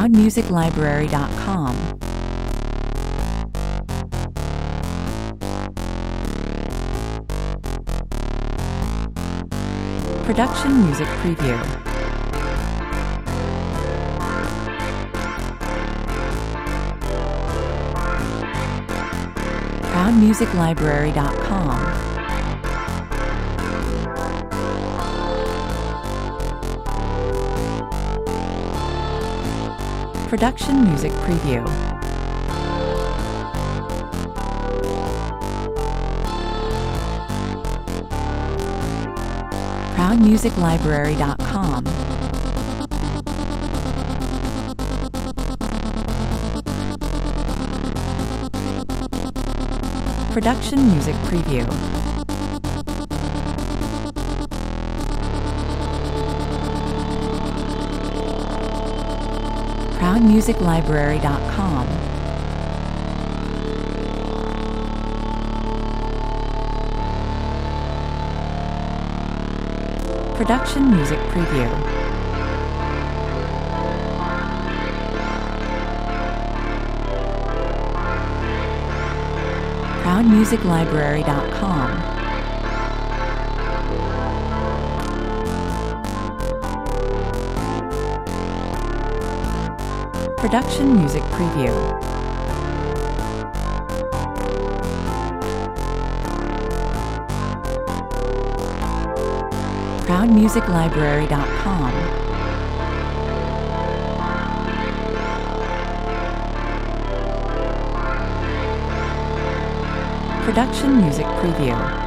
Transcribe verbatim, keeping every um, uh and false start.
proud music library dot com. Production Music Preview. proud music library dot com. Production Music Preview. proud music library dot com. Production Music Preview. proud music library dot com. Production Music Preview. proud music library dot com. Production Music Preview. proud music library dot com. Production Music Preview.